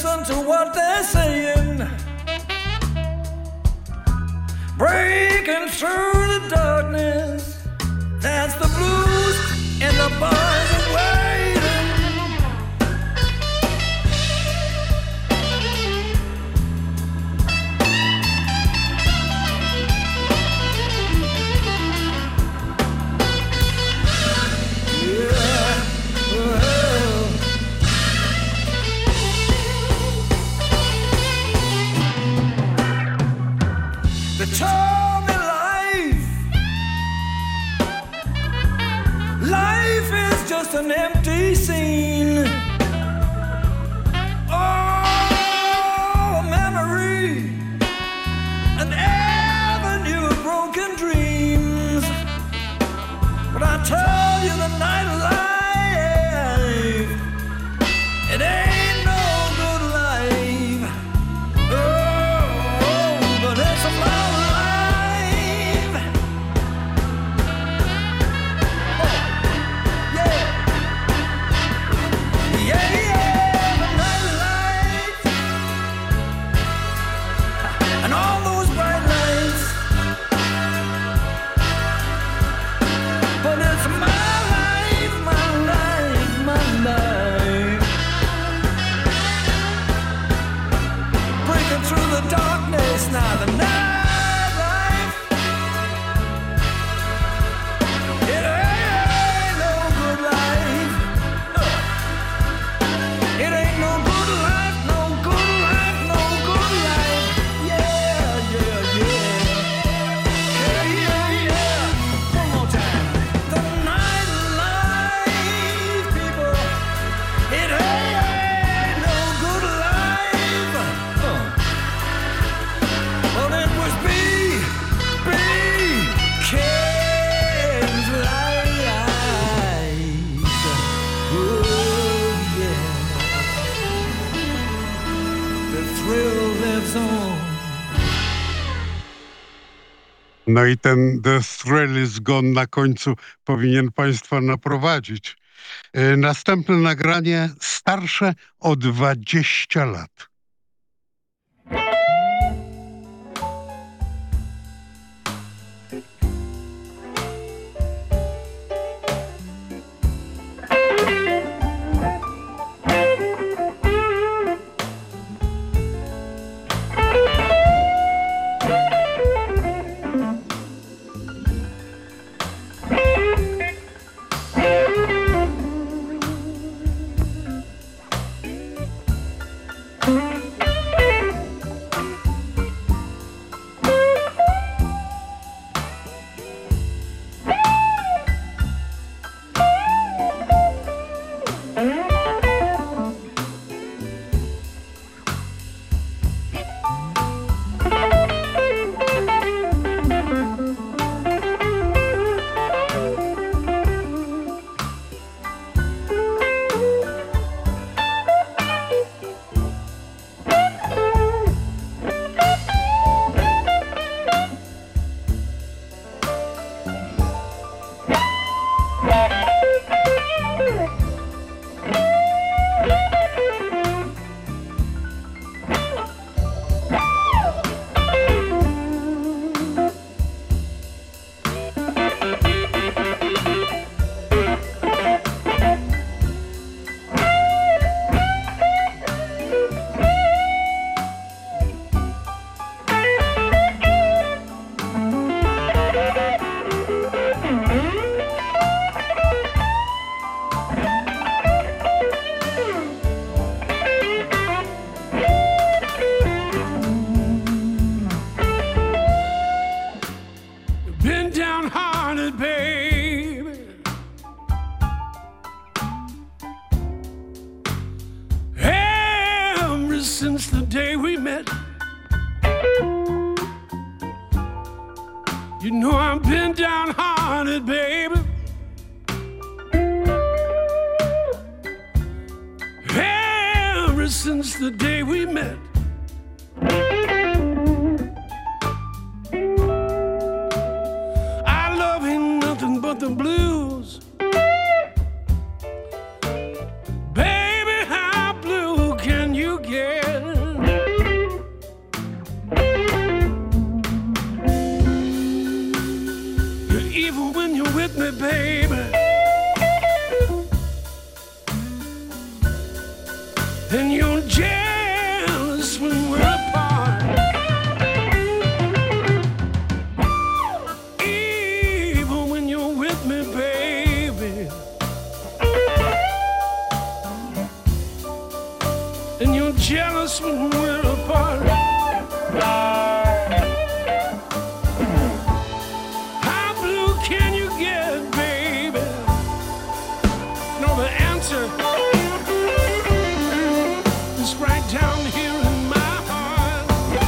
listen to what they're saying. Breaking through the darkness, that's the blues and the boys are waiting. They told me life is just an empty scene. Oh, a memory, an avenue of broken dreams. But I tell you, the nightlife, it ain't no good life. Oh, but it's a love life. Oh, yeah. Yeah, yeah, the nightlife and all those bright lights. But it's my life, my life, my life. Breaking through the darkness now, the nightlife. It ain't no good life. It ain't no good life, no good life, no good life. Yeah, yeah, yeah. Yeah, yeah, yeah. One more time. The nightlife, people. It ain't no good life. Well, it was King's life. Oh, yeah. The thrill lives on. No i ten The Thrill is Gone na końcu powinien Państwa naprowadzić. Następne nagranie starsze o 20 lat. since the day we met. You know I've been downhearted, baby. Ever since the day we met. I love ain't nothing but the blues. Baby, how blue can you get? and you're jealous when we're apart. Even when you're with me, baby, and you're jealous when we're apart. How blue can you get, baby? No, the answer is right down here in my heart.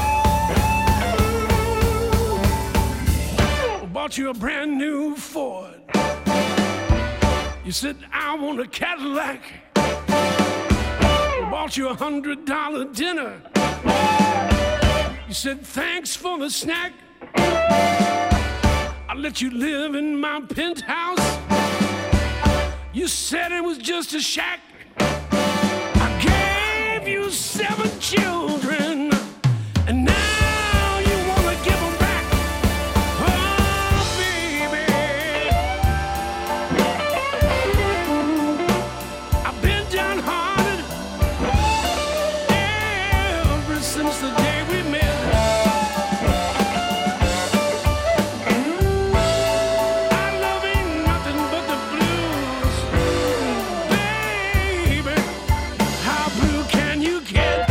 I bought you a brand new Ford. You said, I want a Cadillac. I bought you $100 dinner. You said, thanks for the snack. I let you live in my penthouse. You said it was just a shack. I gave you 7 children, and now you wanna give them back. Oh, baby, I've been downhearted ever since the day we met. Our love ain't nothing but the blues. Baby, how blue can you get?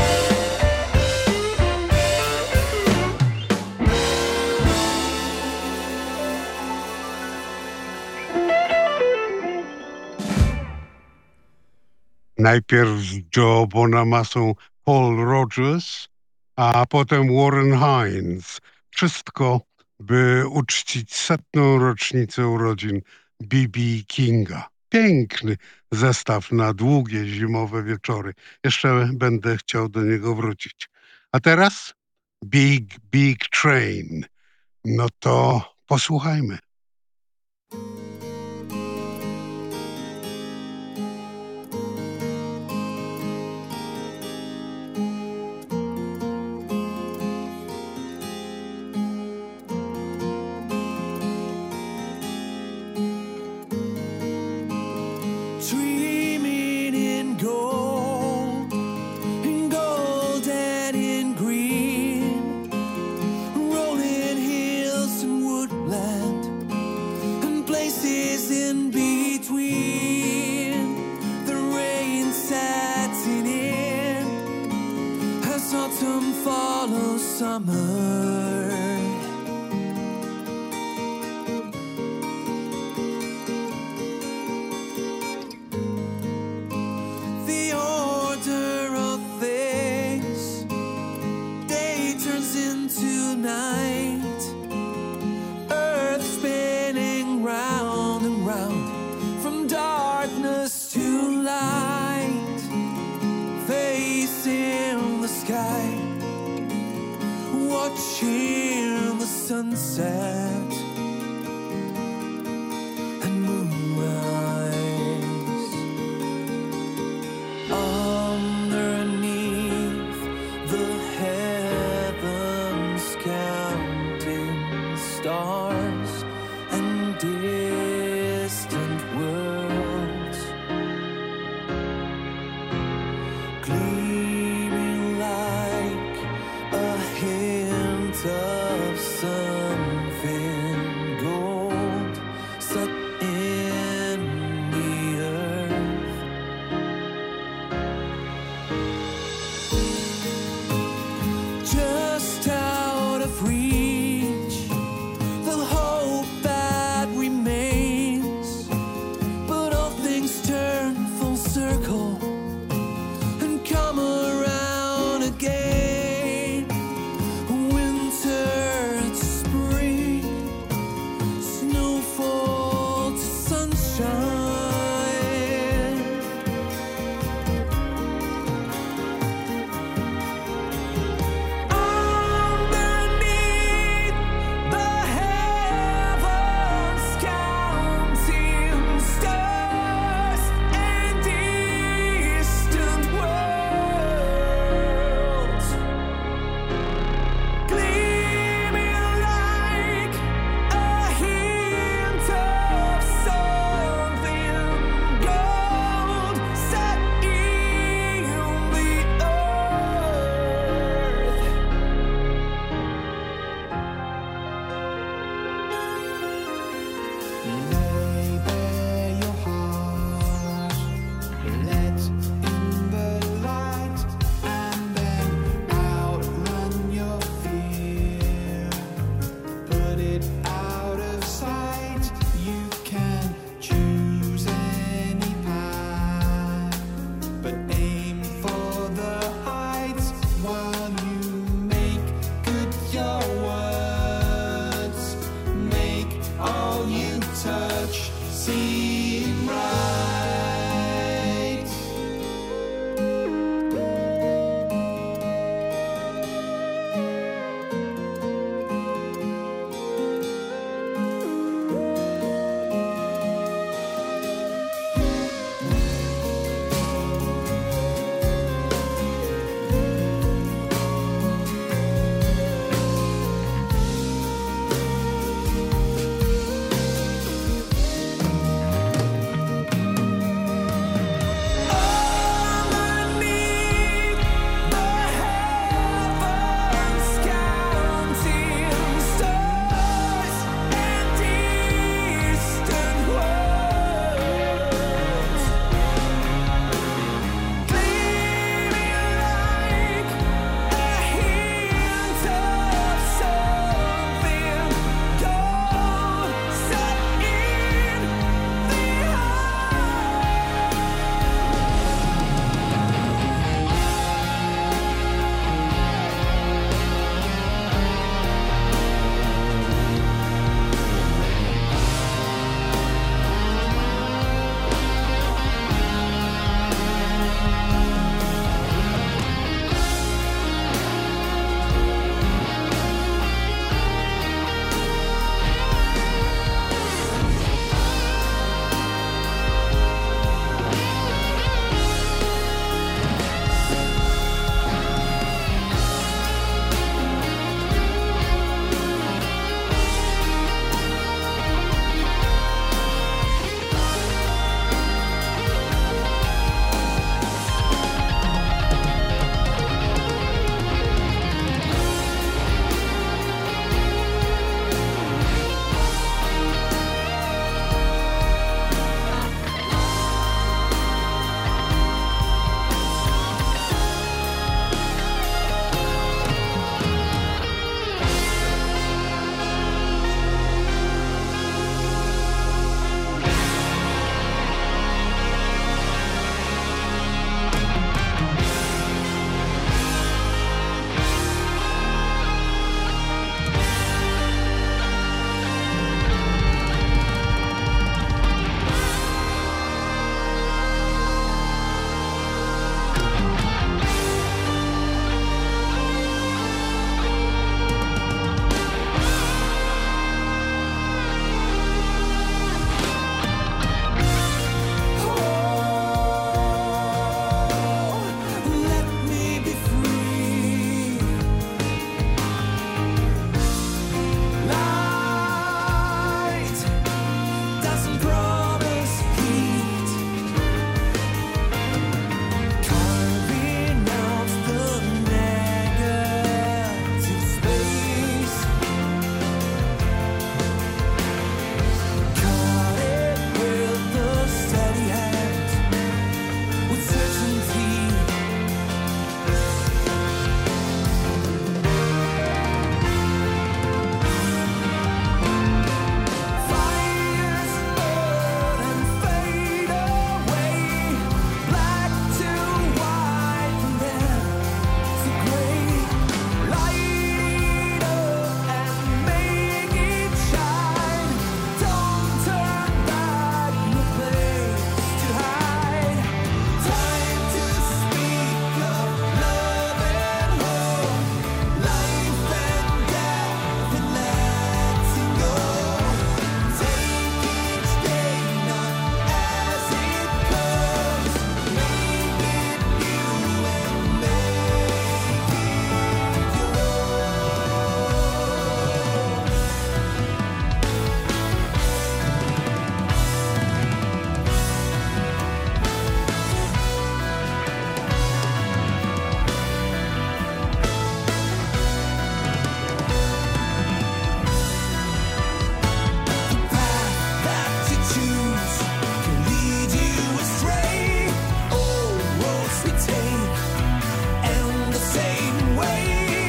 Najpierw z Joe Bonamassą Paul Rogers, a potem Warren Hines. Wszystko, by uczcić 100. rocznicę urodzin B.B. Kinga. Piękny zestaw na długie zimowe wieczory. Jeszcze będę chciał do niego wrócić. A teraz Big, Big Train. No to posłuchajmy. Dreaming in gold and in green, rolling hills and woodland, and places in between. The rain setting in as autumn follows summer. The order of things, day turns into night, earth spinning round and round, from darkness to light, facing the sky, watching the sunset and moonrise. Underneath the heavens, counting stars and distant worlds, gleaming like a hint of something gold set in the earth. Just out of reach, the hope that remains, but all things turn full circle and come we take, and the same way.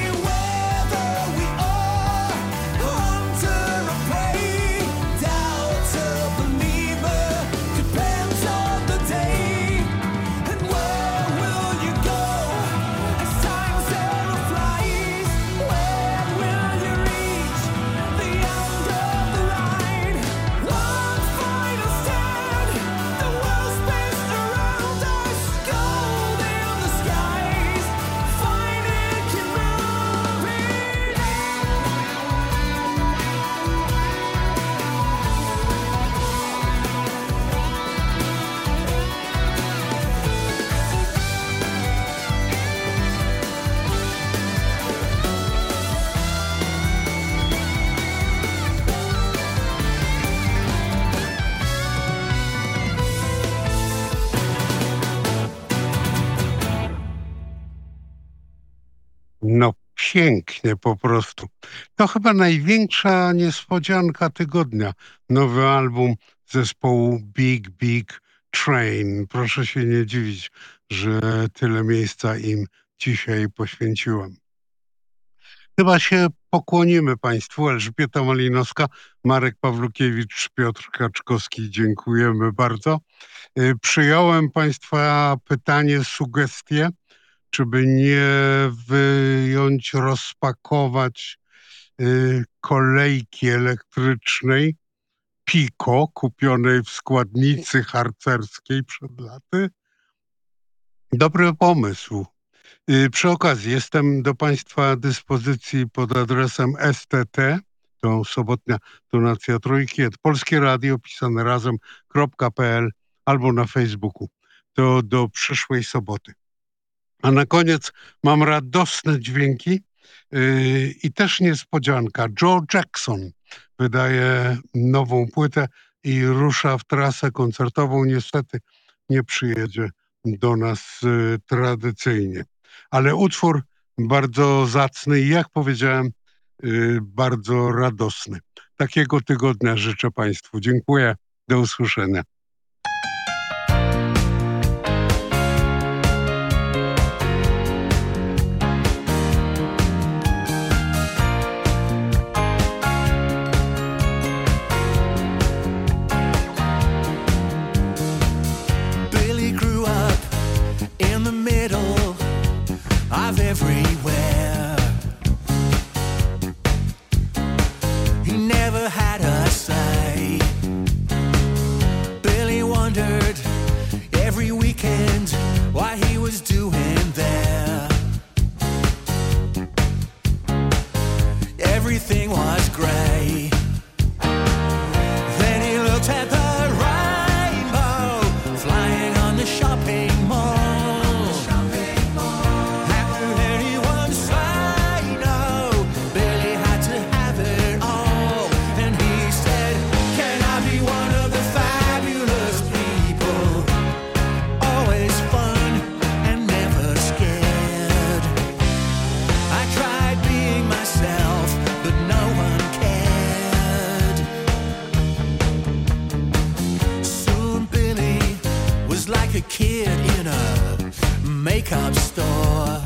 No pięknie po prostu. To chyba największa niespodzianka tygodnia. Nowy album zespołu Big Big Train. Proszę się nie dziwić, że tyle miejsca im dzisiaj poświęciłem. Chyba się pokłonimy Państwu. Elżbieta Malinowska, Marek Pawlukiewicz, Piotr Kaczkowski. Dziękujemy bardzo. Przyjąłem Państwa pytanie, sugestie, czy by nie wyjąć, rozpakować kolejki elektrycznej Pico, kupionej w składnicy harcerskiej przed laty. Dobry pomysł. Przy okazji jestem do Państwa dyspozycji pod adresem STT, to sobotnia tonacja trójki, Polskie Radio pisane razem.pl albo na Facebooku. To do przyszłej soboty. A na koniec mam radosne dźwięki i też niespodzianka. Joe Jackson wydaje nową płytę i rusza w trasę koncertową. Niestety nie przyjedzie do nas tradycyjnie. Ale utwór bardzo zacny i jak powiedziałem, bardzo radosny. Takiego tygodnia życzę Państwu. Dziękuję. Do usłyszenia. Everywhere. He never had a say. Billy wondered every weekend why he was doing there. Everything was gray. Then he looked at the rainbow flying on the shopping mall. A kid in a makeup store.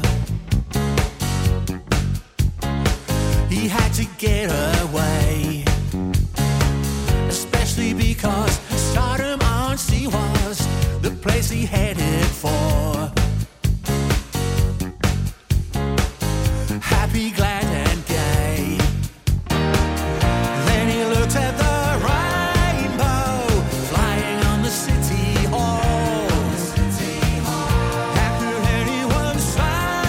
He had to get away, especially because Stardom-on-Sea was the place he headed for. Happy, glad and gay. Then he looked at the rainbow flying on the city hall. How could anyone say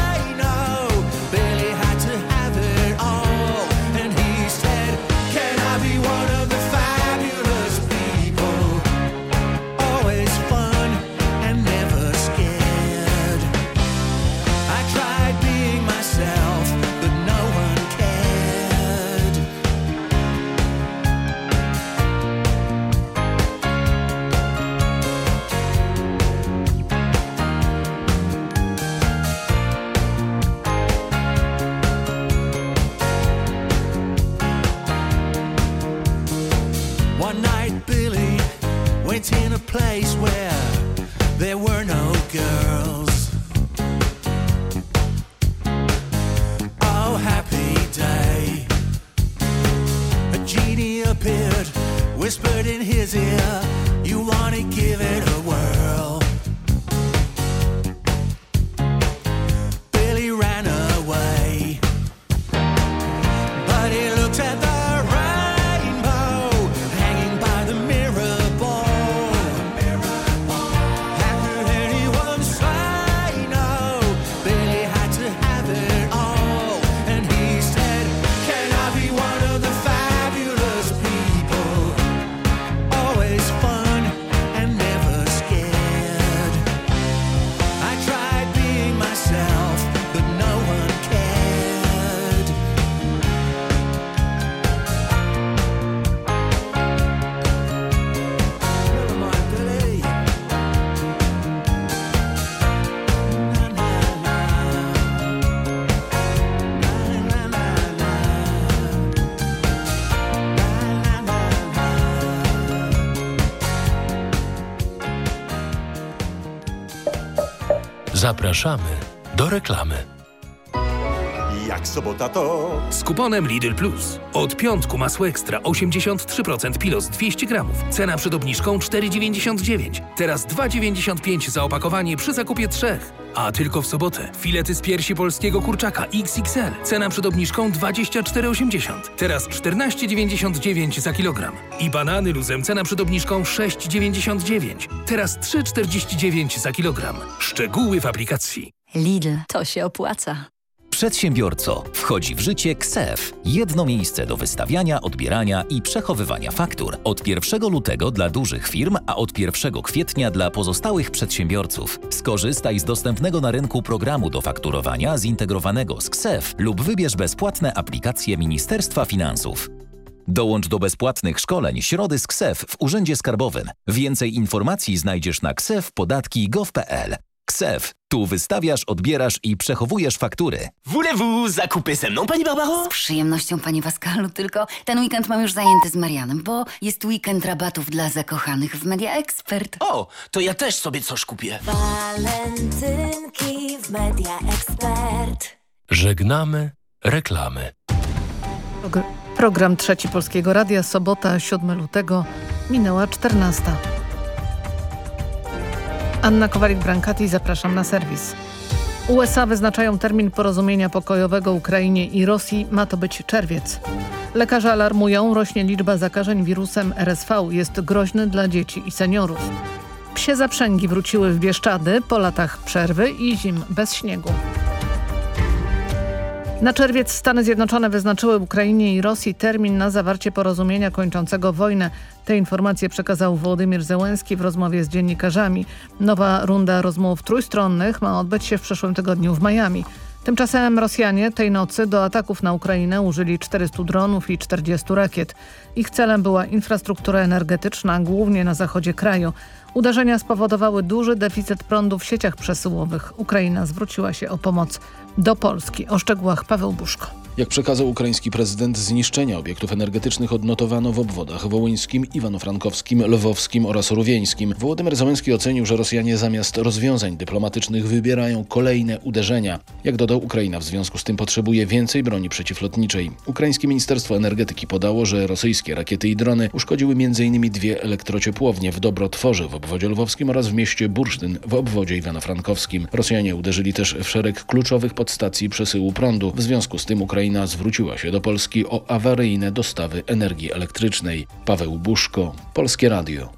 Zapraszamy do reklamy. Jak sobota to... Z kuponem Lidl Plus. Od piątku masło ekstra 83% Pilos 200 gramów. Cena przed obniżką 4,99. Teraz 2,95 za opakowanie przy zakupie 3. A tylko w sobotę. Filety z piersi polskiego kurczaka XXL. Cena przed obniżką 24,80. Teraz 14,99 za kilogram. I banany luzem cena przed obniżką 6,99. Teraz 3,49 za kilogram. Szczegóły w aplikacji. Lidl, to się opłaca. Przedsiębiorco, wchodzi w życie KSEF. Jedno miejsce do wystawiania, odbierania i przechowywania faktur. Od 1 lutego dla dużych firm, a od 1 kwietnia dla pozostałych przedsiębiorców. Skorzystaj z dostępnego na rynku programu do fakturowania zintegrowanego z KSEF lub wybierz bezpłatne aplikacje Ministerstwa Finansów. Dołącz do bezpłatnych szkoleń Środy z KSEF w Urzędzie Skarbowym. Więcej informacji znajdziesz na ksef.podatki.gov.pl. KSEF. Tu wystawiasz, odbierasz i przechowujesz faktury. Voulez-vous zakupy ze mną, pani Barbaro? Z przyjemnością, panie Waskalu, tylko ten weekend mam już zajęty z Marianem, bo jest weekend rabatów dla zakochanych w Media Expert. O, to ja też sobie coś kupię. Walentynki w Media Expert. Żegnamy reklamy. Program Trzeci Polskiego Radia, sobota, 7 lutego, minęła 14. Anna Kowalik-Brankati, zapraszam na serwis. USA wyznaczają termin porozumienia pokojowego Ukrainie i Rosji, ma to być czerwiec. Lekarze alarmują, rośnie liczba zakażeń wirusem RSV, jest groźny dla dzieci i seniorów. Psie zaprzęgi wróciły w Bieszczady po latach przerwy i zim bez śniegu. Na czerwiec Stany Zjednoczone wyznaczyły Ukrainie i Rosji termin na zawarcie porozumienia kończącego wojnę. Te informacje przekazał Wołodymyr Zełenski w rozmowie z dziennikarzami. Nowa runda rozmów trójstronnych ma odbyć się w przyszłym tygodniu w Miami. Tymczasem Rosjanie tej nocy do ataków na Ukrainę użyli 400 dronów i 40 rakiet. Ich celem była infrastruktura energetyczna, głównie na zachodzie kraju. Uderzenia spowodowały duży deficyt prądu w sieciach przesyłowych. Ukraina zwróciła się o pomoc do Polski. O szczegółach Paweł Buszko. Jak przekazał ukraiński prezydent, zniszczenia obiektów energetycznych odnotowano w obwodach wołyńskim, iwano-frankowskim, lwowskim oraz rówieńskim. Wołodymyr Zełenski ocenił, że Rosjanie zamiast rozwiązań dyplomatycznych wybierają kolejne uderzenia. Jak dodał, Ukraina w związku z tym potrzebuje więcej broni przeciwlotniczej. Ukraińskie Ministerstwo Energetyki podało, że rosyjskie rakiety i drony uszkodziły m.in. 2 elektrociepłownie w Dobrotworze w obwodzie lwowskim oraz w mieście Bursztyn w obwodzie iwano-frankowskim. Rosjanie uderzyli też w szereg kluczowych podstacji przesyłu prądu. W związku z tym Ukraina zwróciła się do Polski o awaryjne dostawy energii elektrycznej. Paweł Buszko, Polskie Radio.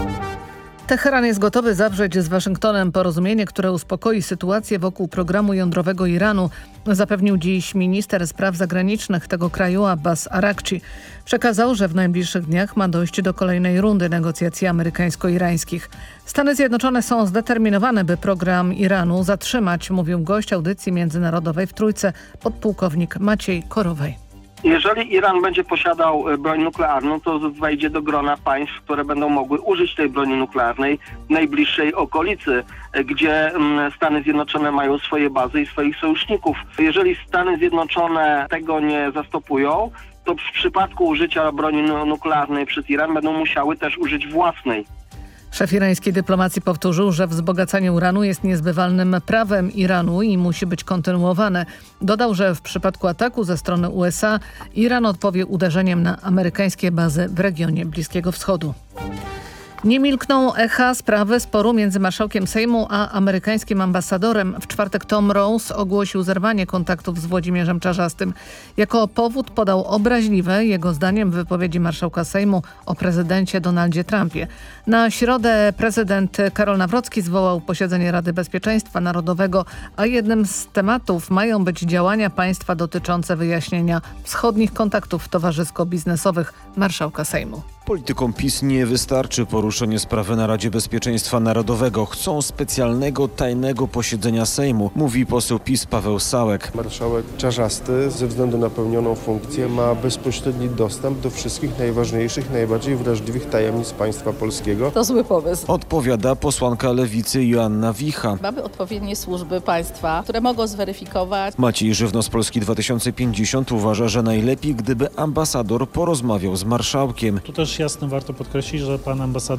Teheran jest gotowy zawrzeć z Waszyngtonem porozumienie, które uspokoi sytuację wokół programu jądrowego Iranu, zapewnił dziś minister spraw zagranicznych tego kraju Abbas Araghchi. Przekazał, że w najbliższych dniach ma dojść do kolejnej rundy negocjacji amerykańsko-irańskich. Stany Zjednoczone są zdeterminowane, by program Iranu zatrzymać, mówił gość audycji międzynarodowej w Trójce, podpułkownik Maciej Korowej. Jeżeli Iran będzie posiadał broń nuklearną, to wejdzie do grona państw, które będą mogły użyć tej broni nuklearnej w najbliższej okolicy, gdzie Stany Zjednoczone mają swoje bazy i swoich sojuszników. Jeżeli Stany Zjednoczone tego nie zastopują, to w przypadku użycia broni nuklearnej przez Iran będą musiały też użyć własnej. Szef irańskiej dyplomacji powtórzył, że wzbogacanie uranu jest niezbywalnym prawem Iranu i musi być kontynuowane. Dodał, że w przypadku ataku ze strony USA Iran odpowie uderzeniem na amerykańskie bazy w regionie Bliskiego Wschodu. Nie milkną echa sprawy sporu między marszałkiem Sejmu a amerykańskim ambasadorem. W czwartek Tom Rose ogłosił zerwanie kontaktów z Włodzimierzem Czarzastym. Jako powód podał obraźliwe, jego zdaniem, wypowiedzi marszałka Sejmu o prezydencie Donaldzie Trumpie. Na środę prezydent Karol Nawrocki zwołał posiedzenie Rady Bezpieczeństwa Narodowego, a jednym z tematów mają być działania państwa dotyczące wyjaśnienia wschodnich kontaktów towarzysko-biznesowych marszałka Sejmu. Politykom PiS nie wystarczy poruszenie sprawy na Radzie Bezpieczeństwa Narodowego. Chcą specjalnego, tajnego posiedzenia Sejmu, mówi poseł PiS Paweł Sałek. Marszałek Czarzasty ze względu na pełnioną funkcję ma bezpośredni dostęp do wszystkich najważniejszych, najbardziej wrażliwych tajemnic państwa polskiego. To zły pomysł. Odpowiada posłanka Lewicy Joanna Wicha. Mamy odpowiednie służby państwa, które mogą zweryfikować. Maciej Żywno z Polski 2050 uważa, że najlepiej, gdyby ambasador porozmawiał z marszałkiem. Tu też jasno warto podkreślić, że pan ambasador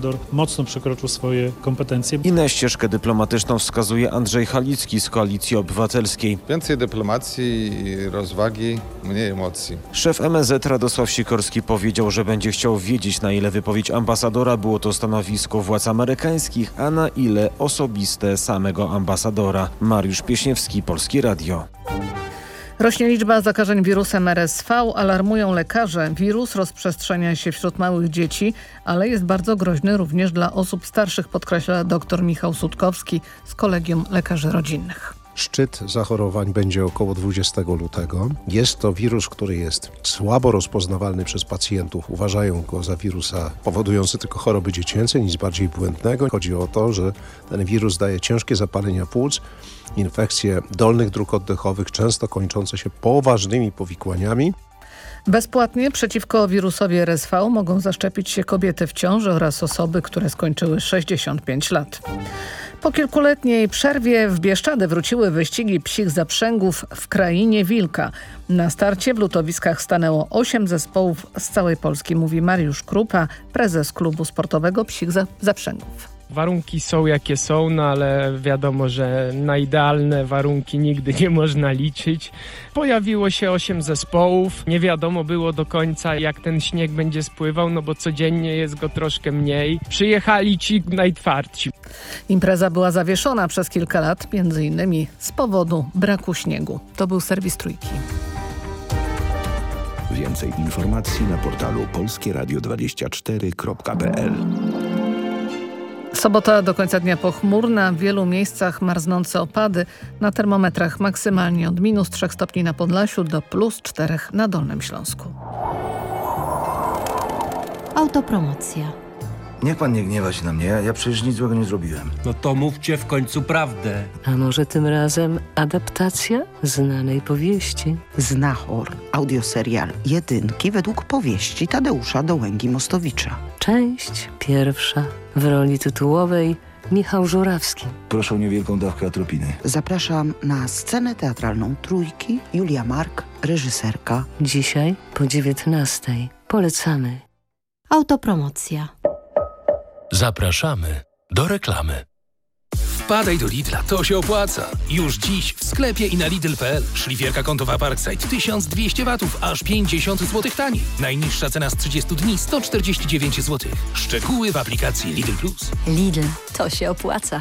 ambasador mocno przekroczył swoje kompetencje. Inną ścieżkę dyplomatyczną wskazuje Andrzej Halicki z Koalicji Obywatelskiej. Więcej dyplomacji i rozwagi, mniej emocji. Szef MSZ Radosław Sikorski powiedział, że będzie chciał wiedzieć, na ile wypowiedź ambasadora było to stanowisko władz amerykańskich, a na ile osobiste samego ambasadora. Mariusz Pieśniewski, Polskie Radio. Rośnie liczba zakażeń wirusem RSV, alarmują lekarze. Wirus rozprzestrzenia się wśród małych dzieci, ale jest bardzo groźny również dla osób starszych, podkreśla dr Michał Sutkowski z Kolegium Lekarzy Rodzinnych. Szczyt zachorowań będzie około 20 lutego. Jest to wirus, który jest słabo rozpoznawalny przez pacjentów. Uważają go za wirusa powodujący tylko choroby dziecięce, nic bardziej błędnego. Chodzi o to, że ten wirus daje ciężkie zapalenia płuc, infekcje dolnych dróg oddechowych, często kończące się poważnymi powikłaniami. Bezpłatnie przeciwko wirusowi RSV mogą zaszczepić się kobiety w ciąży oraz osoby, które skończyły 65 lat. Po kilkuletniej przerwie w Bieszczady wróciły wyścigi psich zaprzęgów w Krainie Wilka. Na starcie w lutowiskach stanęło 8 zespołów z całej Polski, mówi Mariusz Krupa, prezes klubu sportowego psich zaprzęgów. Warunki są jakie są, no ale wiadomo, że na idealne warunki nigdy nie można liczyć. Pojawiło się 8 zespołów. Nie wiadomo było do końca, jak ten śnieg będzie spływał, no bo codziennie jest go troszkę mniej. Przyjechali ci najtwardsi. Impreza była zawieszona przez kilka lat, między innymi z powodu braku śniegu. To był serwis Trójki. Więcej informacji na portalu polskieradio24.pl. Sobota do końca dnia pochmurna, w wielu miejscach marznące opady, na termometrach maksymalnie od -3 stopni na Podlasiu do +4 na Dolnym Śląsku. Autopromocja. Niech pan nie gniewa się na mnie, ja przecież nic złego nie zrobiłem. No to mówcie w końcu prawdę. A może tym razem adaptacja znanej powieści? Znachor, audioserial jedynki według powieści Tadeusza Dołęgi-Mostowicza. Część pierwsza. W roli tytułowej Michał Żurawski. Proszę o niewielką dawkę atropiny. Zapraszam na scenę teatralną Trójki, Julia Mark, reżyserka. Dzisiaj po 19:00. Polecamy. Autopromocja. Zapraszamy do reklamy. Wpadaj do Lidla, to się opłaca. Już dziś w sklepie i na Lidl.pl. Szlifierka kątowa Parkside 1200 watów, aż 50 zł taniej. Najniższa cena z 30 dni 149 zł. Szczegóły w aplikacji Lidl Plus. Lidl, to się opłaca.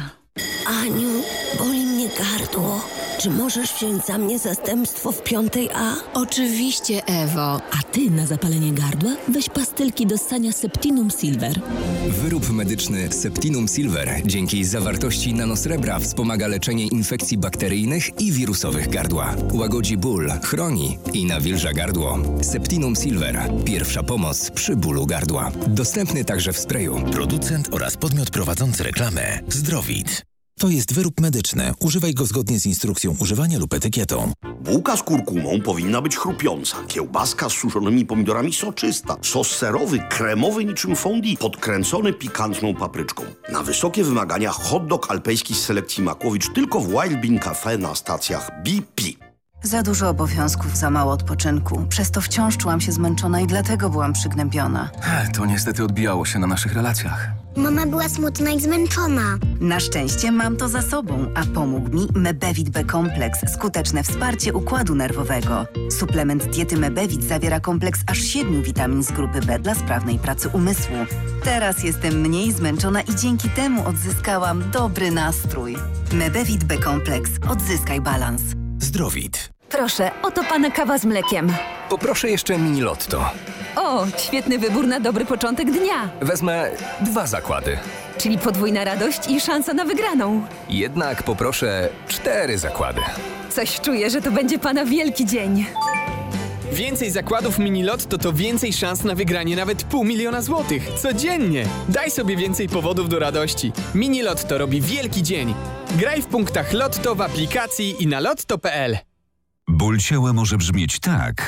Aniu, boli mnie gardło. Czy możesz wziąć za mnie zastępstwo w 5A? Oczywiście, Ewo. A ty na zapalenie gardła weź pastylki do ssania Septinum Silver. Wyrób medyczny Septinum Silver dzięki zawartości nanosrebra wspomaga leczenie infekcji bakteryjnych i wirusowych gardła. Łagodzi ból, chroni i nawilża gardło. Septinum Silver. Pierwsza pomoc przy bólu gardła. Dostępny także w sprayu. Producent oraz podmiot prowadzący reklamę Zdrowit. To jest wyrób medyczny. Używaj go zgodnie z instrukcją używania lub etykietą. Bułka z kurkumą powinna być chrupiąca. Kiełbaska z suszonymi pomidorami soczysta. Sos serowy, kremowy niczym fondue, podkręcony pikantną papryczką. Na wysokie wymagania hot dog alpejski z selekcji Makłowicz tylko w Wild Bean Cafe na stacjach BP. Za dużo obowiązków, za mało odpoczynku. Przez to wciąż czułam się zmęczona i dlatego byłam przygnębiona. To niestety odbijało się na naszych relacjach. Mama była smutna i zmęczona. Na szczęście mam to za sobą, a pomógł mi Mebevit B-kompleks. Skuteczne wsparcie układu nerwowego. Suplement diety Mebevit zawiera kompleks aż 7 witamin z grupy B dla sprawnej pracy umysłu. Teraz jestem mniej zmęczona i dzięki temu odzyskałam dobry nastrój. Mebevit B-kompleks. Odzyskaj balans. Zdrowit. Proszę, oto pana kawa z mlekiem. Poproszę jeszcze mini lotto. O, świetny wybór na dobry początek dnia. Wezmę 2 zakłady. Czyli podwójna radość i szansa na wygraną. Jednak poproszę 4 zakłady. Coś czuję, że to będzie pana wielki dzień. Więcej zakładów mini lotto to więcej szans na wygranie nawet 500 000 złotych. Codziennie. Daj sobie więcej powodów do radości. Mini lotto robi wielki dzień. Graj w punktach lotto w aplikacji i na lotto.pl. Ból ciała może brzmieć tak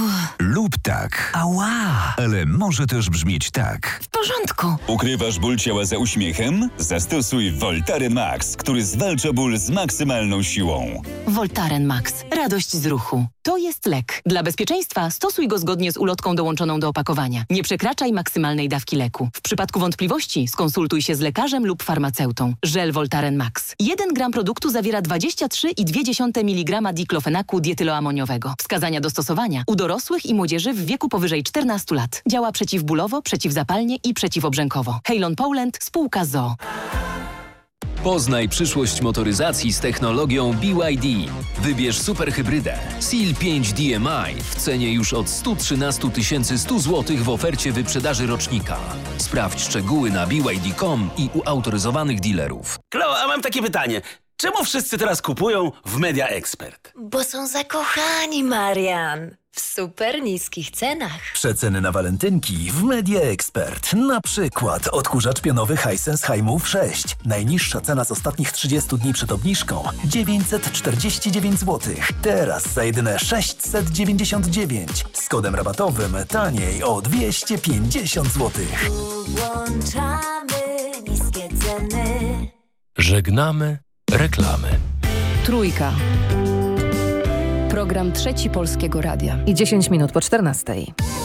lub tak. Ała! Ale może też brzmieć tak. W porządku. Ukrywasz ból ciała za uśmiechem? Zastosuj Voltaren Max, który zwalcza ból z maksymalną siłą. Voltaren Max. Radość z ruchu. To jest lek. Dla bezpieczeństwa stosuj go zgodnie z ulotką dołączoną do opakowania. Nie przekraczaj maksymalnej dawki leku. W przypadku wątpliwości skonsultuj się z lekarzem lub farmaceutą. Żel Voltaren Max. 1 gram produktu zawiera 23,2 mg diklofenaku dietyloamoniowego. Wskazania do stosowania u dorosłych i młodzieży w wieku powyżej 14 lat. Działa przeciwbólowo, przeciwzapalnie i przeciwobrzękowo. Heilon Poland, spółka ZOO. Poznaj przyszłość motoryzacji z technologią BYD. Wybierz superhybrydę Seal 5 DMI w cenie już od 113 100 zł w ofercie wyprzedaży rocznika. Sprawdź szczegóły na BYD.com i u autoryzowanych dealerów. Klo, a mam takie pytanie. Czemu wszyscy teraz kupują w Media Expert? Bo są zakochani, Marian. W super niskich cenach. Przeceny na walentynki w Media Expert. Na przykład odkurzacz pionowy Hisense HiMove 6. Najniższa cena z ostatnich 30 dni przed obniżką 949 zł. Teraz za jedyne 699. Z kodem rabatowym taniej o 250 zł. Włączamy niskie ceny. Żegnamy reklamy. Trójka. Program Trzeci Polskiego Radia. I 10 minut po 14.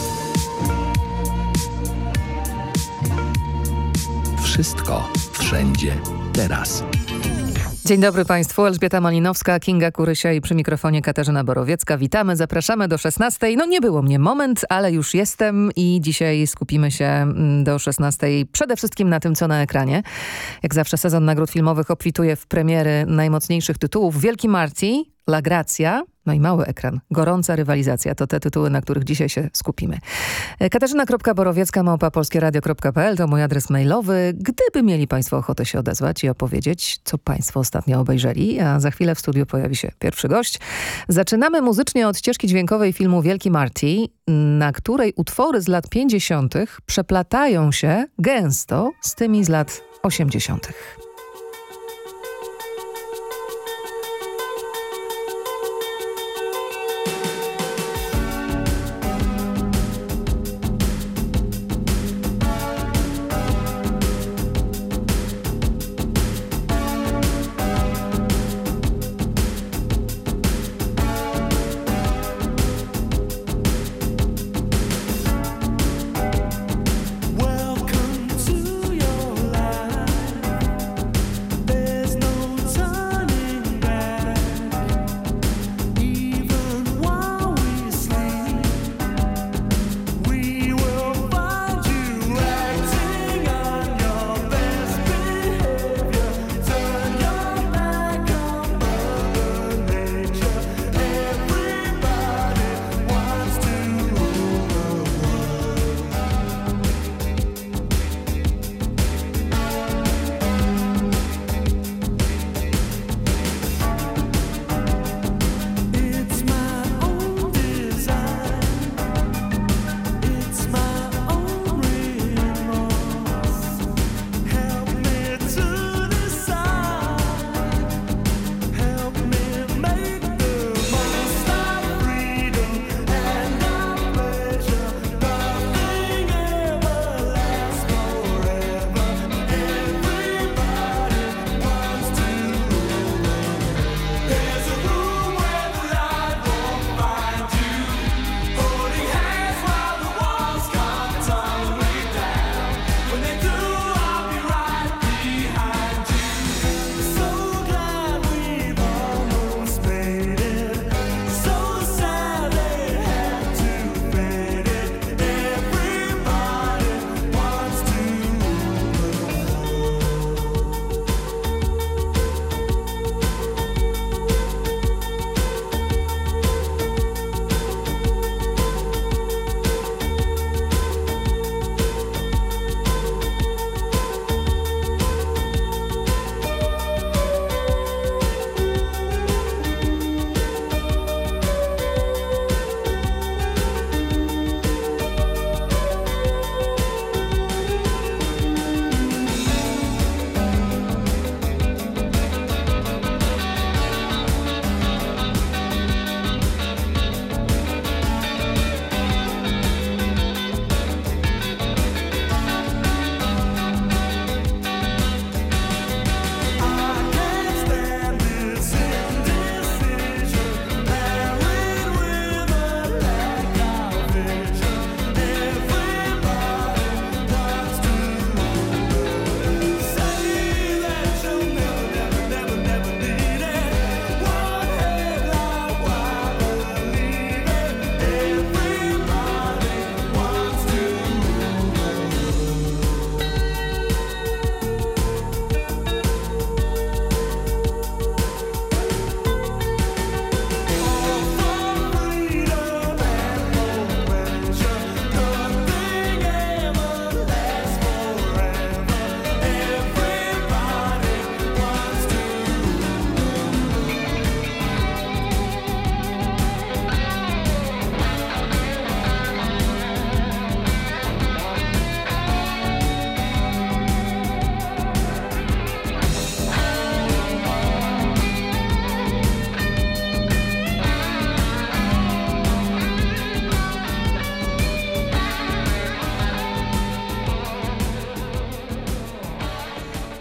Wszystko, wszędzie, teraz. Dzień dobry Państwu, Elżbieta Malinowska, Kinga Kurysia i przy mikrofonie Katarzyna Borowiecka. Witamy, zapraszamy do 16. No nie było mnie moment, ale już jestem i dzisiaj skupimy się do 16. przede wszystkim na tym, co na ekranie. Jak zawsze sezon nagród filmowych obfituje w premiery najmocniejszych tytułów. Wielki Marty, La Grazia, no i mały ekran. Gorąca rywalizacja to te tytuły, na których dzisiaj się skupimy. Katarzyna.Borowiecka@polskieradio.pl to mój adres mailowy. Gdyby mieli Państwo ochotę się odezwać i opowiedzieć, co Państwo ostatnio obejrzeli, a za chwilę w studiu pojawi się pierwszy gość. Zaczynamy muzycznie od ścieżki dźwiękowej filmu Wielki Marty, na której utwory z lat 50. przeplatają się gęsto z tymi z lat 80. Welcome to your life.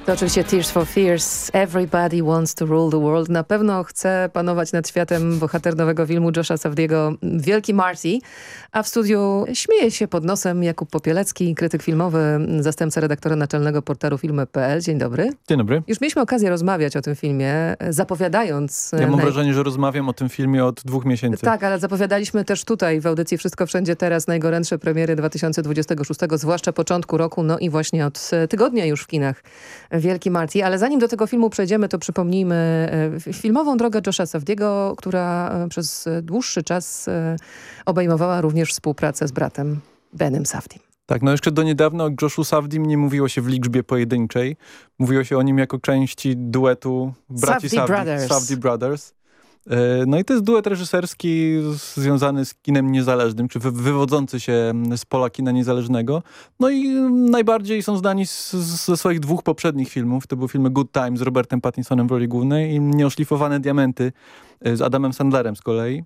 To oczywiście Tears for Fears. Everybody wants to rule the world. Na pewno chce panować nad światem bohater nowego filmu Josha Safdiego, Wielki Marty. A w studiu śmieje się pod nosem Jakub Popielecki, krytyk filmowy, zastępca redaktora naczelnego portalu filmy.pl. Dzień dobry. Dzień dobry. Już mieliśmy okazję rozmawiać o tym filmie, zapowiadając... Ja mam wrażenie, że rozmawiam o tym filmie od 2 miesięcy. Tak, ale zapowiadaliśmy też tutaj w audycji Wszystko Wszędzie Teraz najgorętsze premiery 2026, zwłaszcza początku roku, no i właśnie od tygodnia już w kinach Wielki Marty. Ale zanim do tego filmu przejdziemy, to przypomnijmy filmową drogę Josha Safdiego, która przez dłuższy czas obejmowała również współpracę z bratem Benem Safdim. Tak, no jeszcze do niedawna o Joshu Safdim nie mówiło się w liczbie pojedynczej. Mówiło się o nim jako części duetu braci Safdie Brothers. No i to jest duet reżyserski związany z kinem niezależnym, czy wywodzący się z pola kina niezależnego. No i najbardziej są znani ze swoich 2 poprzednich filmów. To były filmy Good Time z Robertem Pattinsonem w roli głównej i Nieoszlifowane diamenty z Adamem Sandlerem z kolei.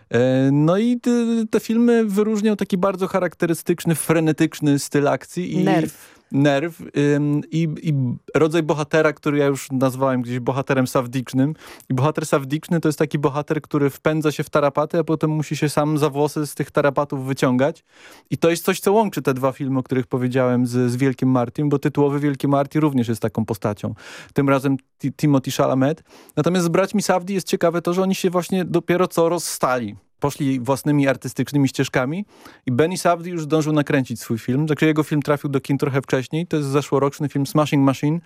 No i te filmy wyróżniał taki bardzo charakterystyczny, frenetyczny styl akcji. Nerw i rodzaj bohatera, który ja już nazwałem gdzieś bohaterem safdicznym. I bohater safdiczny to jest taki bohater, który wpędza się w tarapaty, a potem musi się sam za włosy z tych tarapatów wyciągać. I to jest coś, co łączy te 2 filmy, o których powiedziałem z Wielkim Martym, bo tytułowy Wielki Marty również jest taką postacią. Tym razem Timothée Chalamet. Natomiast z braćmi Safdie jest ciekawe to, że oni się właśnie dopiero co rozstali. Poszli własnymi artystycznymi ścieżkami i Benny Safdie już zdążył nakręcić swój film. Także jego film trafił do kin trochę wcześniej. To jest zeszłoroczny film Smashing Machine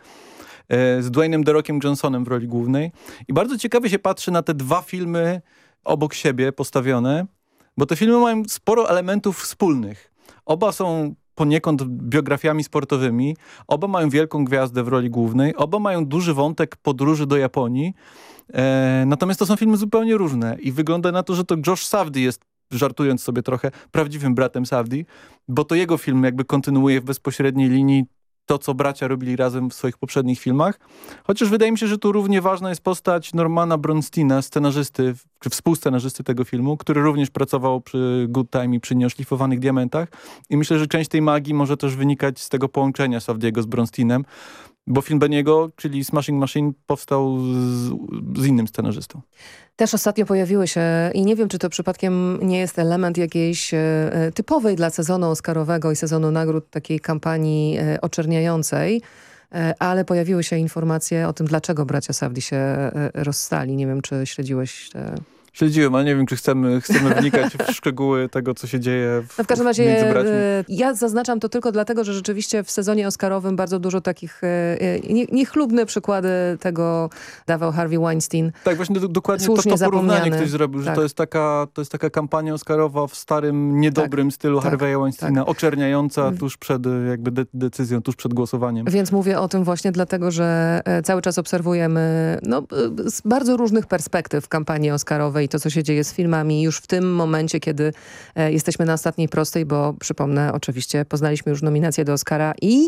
z Dwaynem The Rockiem Johnsonem w roli głównej. I bardzo ciekawie się patrzy na te 2 filmy obok siebie postawione, bo te filmy mają sporo elementów wspólnych. Oba są poniekąd biografiami sportowymi. Oba mają wielką gwiazdę w roli głównej. Oba mają duży wątek podróży do Japonii. Natomiast to są filmy zupełnie różne i wygląda na to, że to Josh Safdie jest, żartując sobie trochę, prawdziwym bratem Safdie, bo to jego film jakby kontynuuje w bezpośredniej linii to, co bracia robili razem w swoich poprzednich filmach. Chociaż wydaje mi się, że tu równie ważna jest postać Normana Bronsteina, scenarzysty, czy współscenarzysty tego filmu, który również pracował przy Good Time i przy Nieoszlifowanych diamentach. I myślę, że część tej magii może też wynikać z tego połączenia Safdiego z Bronsteinem, bo film Beniego, czyli Smashing Machine, powstał z innym scenarzystą. Też ostatnio pojawiły się, i nie wiem, czy to przypadkiem nie jest element jakiejś typowej dla sezonu oscarowego i sezonu nagród takiej kampanii oczerniającej, ale pojawiły się informacje o tym, dlaczego bracia Safdie się rozstali. Nie wiem, czy śledziłeś te... Śledziłem, ale nie wiem, czy chcemy wnikać w szczegóły tego, co się dzieje w każdym razie między braćmi. Ja zaznaczam to tylko dlatego, że rzeczywiście w sezonie oscarowym bardzo dużo takich niechlubne przykłady tego dawał Harvey Weinstein. Tak, właśnie dokładnie to porównanie ktoś zrobił, że to jest taka kampania oscarowa w starym, niedobrym stylu Harvey'a Weinsteina, oczerniająca tuż przed jakby decyzją, tuż przed głosowaniem. Więc mówię o tym właśnie dlatego, że cały czas obserwujemy z bardzo różnych perspektyw kampanii oscarowej i to, co się dzieje z filmami już w tym momencie, kiedy jesteśmy na ostatniej prostej, bo przypomnę, oczywiście poznaliśmy już nominację do Oscara i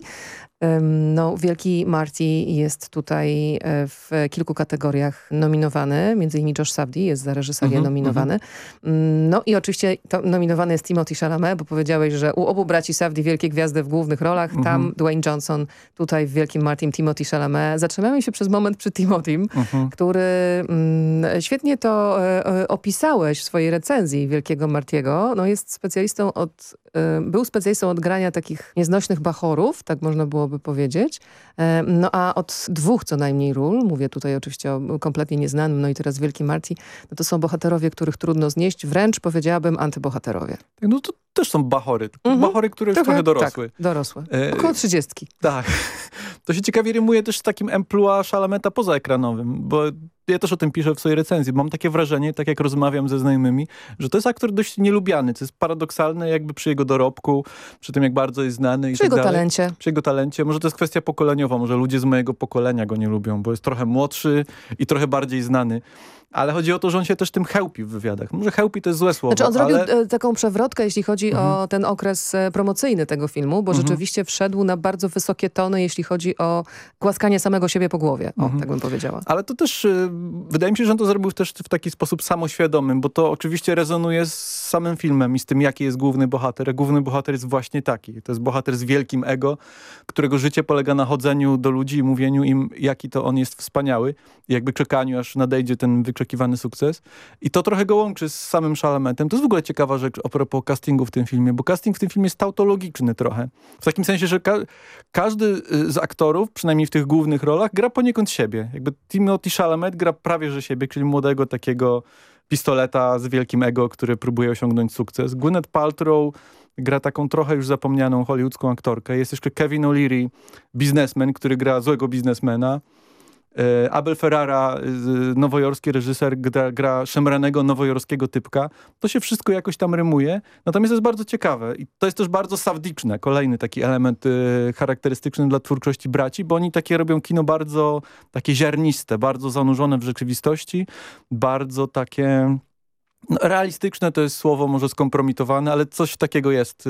Wielki Marty jest tutaj w kilku kategoriach nominowany. Między innymi Josh Safdie jest za reżyserię nominowany. No i oczywiście nominowany jest Timothée Chalamet, bo powiedziałeś, że u obu braci Safdie wielkie gwiazdy w głównych rolach. Tam Dwayne Johnson, tutaj w Wielkim Martym Timothée Chalamet. Zatrzymamy się przez moment przy Timothym, który świetnie to opisałeś w swojej recenzji Wielkiego Martiego. No jest specjalistą był specjalistą od grania takich nieznośnych bachorów, tak można byłoby powiedzieć. No a od 2 co najmniej ról, mówię tutaj oczywiście o kompletnie nieznanym, no i teraz Wielki Marty, no to są bohaterowie, których trudno znieść, wręcz powiedziałabym antybohaterowie. No to też są bachory. Bachory, które już trochę dorosły. Tak, dorosłe. Około 30. Tak. To się ciekawie rymuje też z takim emploi Chalameta pozaekranowym, bo ja też o tym piszę w swojej recenzji. Mam takie wrażenie, tak jak rozmawiam ze znajomymi, że to jest aktor dość nielubiany, co jest paradoksalne jakby przy jego dorobku, przy tym jak bardzo jest znany. Przy jego talencie. Przy jego talencie. Może to jest kwestia pokoleniowa, może ludzie z mojego pokolenia go nie lubią, bo jest trochę młodszy i trochę bardziej znany. Ale chodzi o to, że on się też tym chełpi w wywiadach. Może chełpi to jest złe słowo. Znaczy on zrobił taką przewrotkę, jeśli chodzi o ten okres promocyjny tego filmu, bo rzeczywiście wszedł na bardzo wysokie tony, jeśli chodzi o głaskanie samego siebie po głowie. Tak bym powiedziała. Ale to też wydaje mi się, że on to zrobił też w taki sposób samoświadomym, bo to oczywiście rezonuje z samym filmem i z tym, jaki jest główny bohater. A główny bohater jest właśnie taki. To jest bohater z wielkim ego, którego życie polega na chodzeniu do ludzi i mówieniu im, jaki to on jest wspaniały. I jakby czekaniu, aż nadejdzie ten wyczekiwany sukces. I to trochę go łączy z samym Chalametem. To jest w ogóle ciekawa rzecz a propos castingu w tym filmie, bo casting w tym filmie jest tautologiczny trochę. W takim sensie, że każdy z aktorów, przynajmniej w tych głównych rolach, gra poniekąd siebie. Jakby Timothée Chalamet gra prawie że siebie, czyli młodego takiego pistoleta z wielkim ego, który próbuje osiągnąć sukces. Gwyneth Paltrow gra taką trochę już zapomnianą hollywoodzką aktorkę. Jest jeszcze Kevin O'Leary, biznesmen, który gra złego biznesmena. Abel Ferrara, nowojorski reżyser, gra szemranego nowojorskiego typka. To się wszystko jakoś tam rymuje. Natomiast to jest bardzo ciekawe. I to jest też bardzo sawdiczne. Kolejny taki element charakterystyczny dla twórczości braci, bo oni takie robią kino bardzo takie ziarniste, bardzo zanurzone w rzeczywistości, bardzo takie... No, realistyczne to jest słowo może skompromitowane, ale coś takiego jest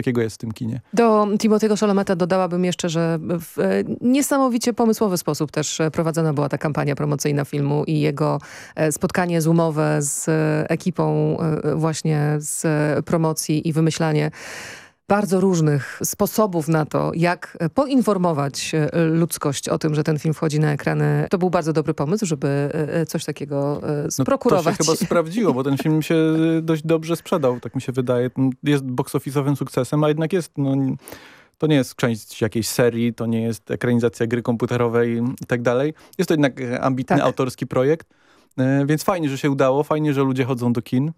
w tym kinie. Do Timothého Chalameta dodałabym jeszcze, że w niesamowicie pomysłowy sposób też prowadzona była ta kampania promocyjna filmu i jego spotkanie zoomowe z ekipą właśnie z promocji i wymyślanie bardzo różnych sposobów na to, jak poinformować ludzkość o tym, że ten film wchodzi na ekrany. To był bardzo dobry pomysł, żeby coś takiego sprokurować. No to się chyba sprawdziło, bo ten film się dość dobrze sprzedał, tak mi się wydaje. Jest box-office'owym sukcesem, a jednak jest... To nie jest część jakiejś serii, to nie jest ekranizacja gry komputerowej i tak dalej. Jest to jednak ambitny, autorski projekt, więc fajnie, że się udało, fajnie, że ludzie chodzą do kin.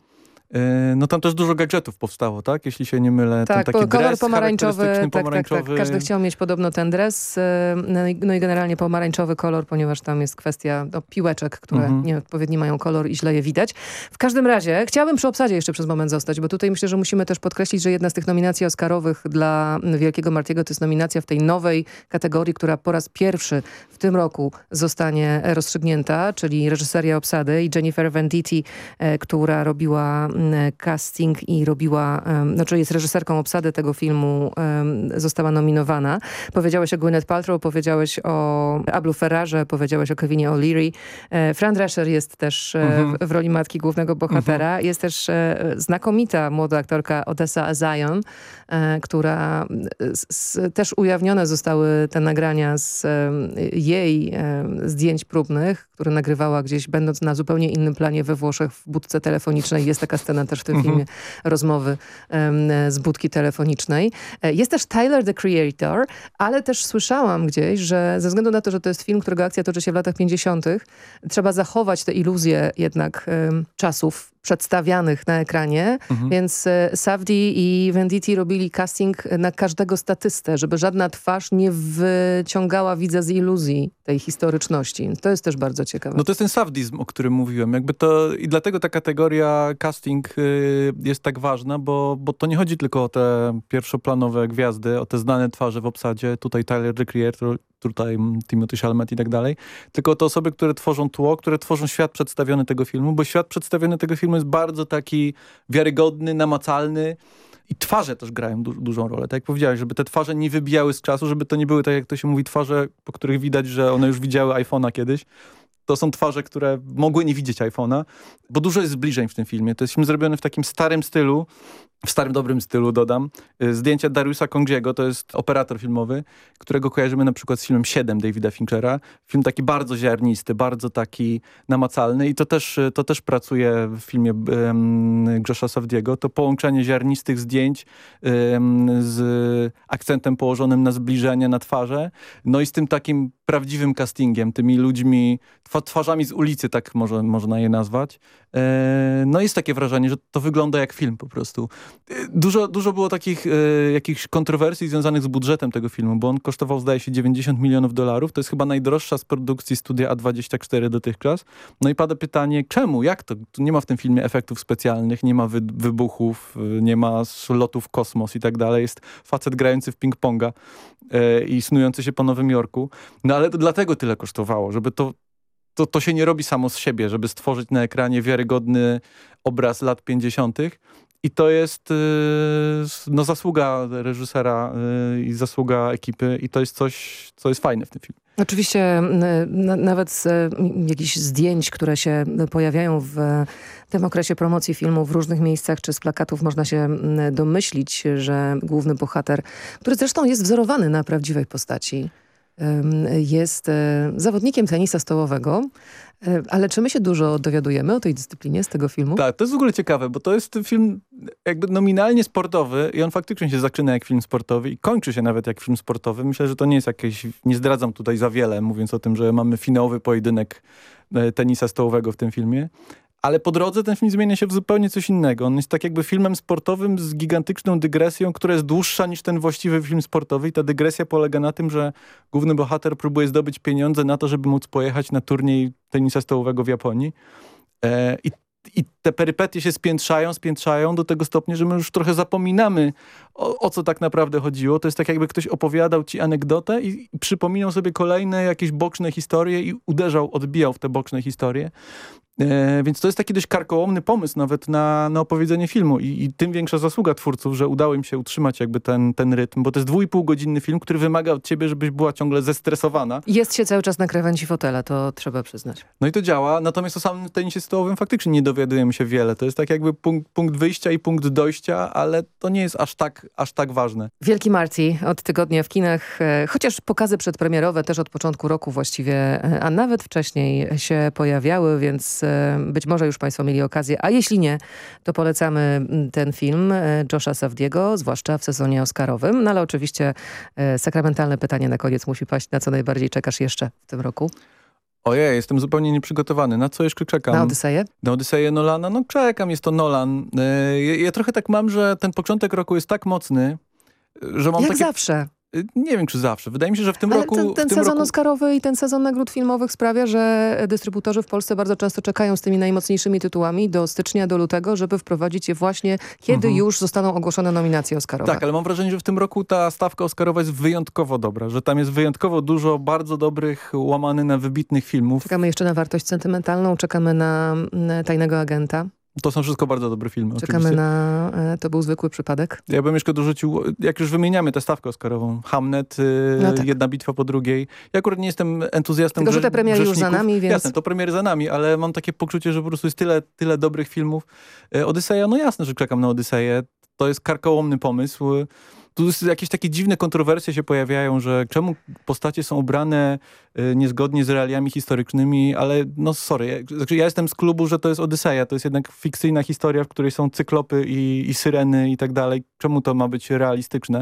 No tam też dużo gadżetów powstało, tak? Jeśli się nie mylę. Tak, ten taki kolor dres pomarańczowy, pomarańczowy. Tak. Każdy chciał mieć podobno ten dres. No i generalnie pomarańczowy kolor, ponieważ tam jest kwestia piłeczek, które nieodpowiedni mają kolor i źle je widać. W każdym razie chciałabym przy obsadzie jeszcze przez moment zostać, bo tutaj myślę, że musimy też podkreślić, że jedna z tych nominacji oscarowych dla Wielkiego Martiego to jest nominacja w tej nowej kategorii, która po raz pierwszy w tym roku zostanie rozstrzygnięta, czyli reżyseria obsady i Jennifer Venditti, która robiła casting i robiła, znaczy jest reżyserką obsady tego filmu, została nominowana. Powiedziałeś o Gwyneth Paltrow, powiedziałeś o Ablu Ferrarze, powiedziałeś o Kevinie O'Leary. Fran Drescher jest też w roli matki głównego bohatera. Jest też znakomita młoda aktorka Odessa Zion, która też ujawnione zostały te nagrania z jej zdjęć próbnych, które nagrywała gdzieś, będąc na zupełnie innym planie we Włoszech w budce telefonicznej. Jest taka scena też w tym filmie, rozmowy z budki telefonicznej. Jest też Tyler, the Creator, ale też słyszałam gdzieś, że ze względu na to, że to jest film, którego akcja toczy się w latach 50., trzeba zachować tę iluzję jednak czasów przedstawianych na ekranie, więc Safdie i Venditti robili casting na każdego statystę, żeby żadna twarz nie wyciągała widza z iluzji tej historyczności. To jest też bardzo ciekawe. No to jest ten safdizm, o którym mówiłem. Jakby to, i dlatego ta kategoria casting jest tak ważna, bo to nie chodzi tylko o te pierwszoplanowe gwiazdy, o te znane twarze w obsadzie, tutaj Tyler, the Creator, tutaj Timothée Chalamet i tak dalej, tylko to osoby, które tworzą tło, które tworzą świat przedstawiony tego filmu, bo świat przedstawiony tego filmu jest bardzo taki wiarygodny, namacalny i twarze też grają dużą rolę. Tak jak powiedziałeś, żeby te twarze nie wybijały z czasu, żeby to nie były, tak jak to się mówi, twarze, po których widać, że one już widziały iPhone'a kiedyś. To są twarze, które mogły nie widzieć iPhone'a, bo dużo jest zbliżeń w tym filmie. To jest film zrobiony w takim starym stylu, w starym dobrym stylu dodam. Zdjęcia Dariusa Khondjiego, to jest operator filmowy, którego kojarzymy na przykład z filmem 7 Davida Finchera. Film taki bardzo ziarnisty, bardzo taki namacalny i to też pracuje w filmie Josha Safdiego. To połączenie ziarnistych zdjęć z akcentem położonym na zbliżenie, na twarze, no i z tym takim prawdziwym castingiem, tymi ludźmi, twarzami z ulicy, tak można je nazwać. No jest takie wrażenie, że to wygląda jak film po prostu. Dużo było takich jakichś kontrowersji związanych z budżetem tego filmu, bo on kosztował, zdaje się, $90 milionów. To jest chyba najdroższa z produkcji studia A24 dotychczas. No i pada pytanie, czemu? Jak to? Tu nie ma w tym filmie efektów specjalnych, nie ma wybuchów, nie ma lotów w kosmos i tak dalej. Jest facet grający w ping-ponga i snujący się po Nowym Jorku. No ale to dlatego tyle kosztowało, żeby to się nie robi samo z siebie, żeby stworzyć na ekranie wiarygodny obraz lat 50. I to jest zasługa reżysera i zasługa ekipy i to jest coś, co jest fajne w tym filmie. Oczywiście nawet z jakichś zdjęć, które się pojawiają w tym okresie promocji filmu w różnych miejscach, czy z plakatów można się domyślić, że główny bohater, który zresztą jest wzorowany na prawdziwej postaci, jest zawodnikiem tenisa stołowego. Ale czy my się dużo dowiadujemy o tej dyscyplinie z tego filmu? Tak, to jest w ogóle ciekawe, bo to jest film jakby nominalnie sportowy i on faktycznie się zaczyna jak film sportowy i kończy się nawet jak film sportowy. Myślę, że to nie jest jakieś, nie zdradzam tutaj za wiele, mówiąc o tym, że mamy finałowy pojedynek tenisa stołowego w tym filmie. Ale po drodze ten film zmienia się w zupełnie coś innego. On jest tak jakby filmem sportowym z gigantyczną dygresją, która jest dłuższa niż ten właściwy film sportowy. I ta dygresja polega na tym, że główny bohater próbuje zdobyć pieniądze na to, żeby móc pojechać na turniej tenisa stołowego w Japonii. I te perypetie się spiętrzają do tego stopnia, że my już trochę zapominamy o co tak naprawdę chodziło. To jest tak jakby ktoś opowiadał ci anegdotę i przypominał sobie kolejne jakieś boczne historie i odbijał w te boczne historie. Więc to jest taki dość karkołomny pomysł nawet na opowiedzenie filmu i tym większa zasługa twórców, że udało im się utrzymać jakby ten rytm, bo to jest 2,5-godzinny film, który wymaga od ciebie, żebyś była ciągle zestresowana. Jest się cały czas na krawędzi fotela, to trzeba przyznać. No i to działa, natomiast o samym tenisie stołowym faktycznie nie dowiadujemy się wiele. To jest tak jakby punkt wyjścia i punkt dojścia, ale to nie jest aż tak ważne. Wielki Marty od tygodnia w kinach, chociaż pokazy przedpremierowe też od początku roku właściwie, a nawet wcześniej się pojawiały, więc być może już Państwo mieli okazję, a jeśli nie, to polecamy ten film Josha Safdiego, zwłaszcza w sezonie oscarowym. No ale oczywiście sakramentalne pytanie na koniec musi paść. Na co najbardziej czekasz jeszcze w tym roku? Ojej, jestem zupełnie nieprzygotowany. Na co jeszcze czekam? Na Odyseję? Na Odyseję Nolana? No czekam, jest to Nolan. Ja trochę tak mam, że ten początek roku jest tak mocny, że mam Jak takie... zawsze. Nie wiem, czy zawsze. Wydaje mi się, że w tym ale roku... Ten sezon oscarowy i ten sezon nagród filmowych sprawia, że dystrybutorzy w Polsce bardzo często czekają z tymi najmocniejszymi tytułami do stycznia, do lutego, żeby wprowadzić je właśnie, kiedy już zostaną ogłoszone nominacje oscarowe. Tak, ale mam wrażenie, że w tym roku ta stawka oscarowa jest wyjątkowo dobra, że tam jest wyjątkowo dużo bardzo dobrych, łamany na wybitnych filmów. Czekamy jeszcze na Wartość sentymentalną, czekamy na Tajnego agenta. To są wszystko bardzo dobre filmy. Czekamy oczywiście. na To był zwykły przypadek. Ja bym jeszcze dorzucił, jak już wymieniamy tę stawkę oscarową, Hamnet, tak. Jedna bitwa po drugiej. Ja akurat nie jestem entuzjastą Tylko, że te premiery już za nami, więc... Jasne, to premiery za nami, ale mam takie poczucie, że po prostu jest tyle dobrych filmów. Odyseja, no jasne, że czekam na Odyseję. To jest karkołomny pomysł. Tu jakieś takie dziwne kontrowersje się pojawiają, że czemu postacie są ubrane niezgodnie z realiami historycznymi, ale no sorry, ja jestem z klubu, że to jest Odyseja, to jest jednak fikcyjna historia, w której są cyklopy i syreny i tak dalej. Czemu to ma być realistyczne?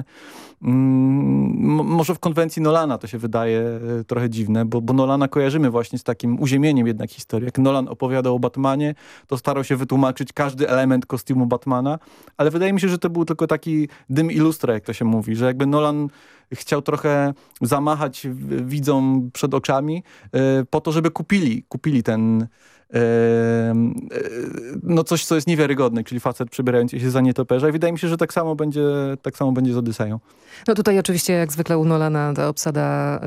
Może w konwencji Nolana to się wydaje trochę dziwne, bo Nolana kojarzymy właśnie z takim uziemieniem jednak historii. Jak Nolan opowiadał o Batmanie, to starał się wytłumaczyć każdy element kostiumu Batmana, ale wydaje mi się, że to był tylko taki dym i lustra, jak to się mówi, że jakby Nolan chciał trochę zamachać widzom przed oczami po to, żeby kupili ten no coś, co jest niewiarygodne, czyli facet przebierający się za nietoperza i wydaje mi się, że tak samo będzie z Odyseją. No tutaj oczywiście jak zwykle u Nolana ta obsada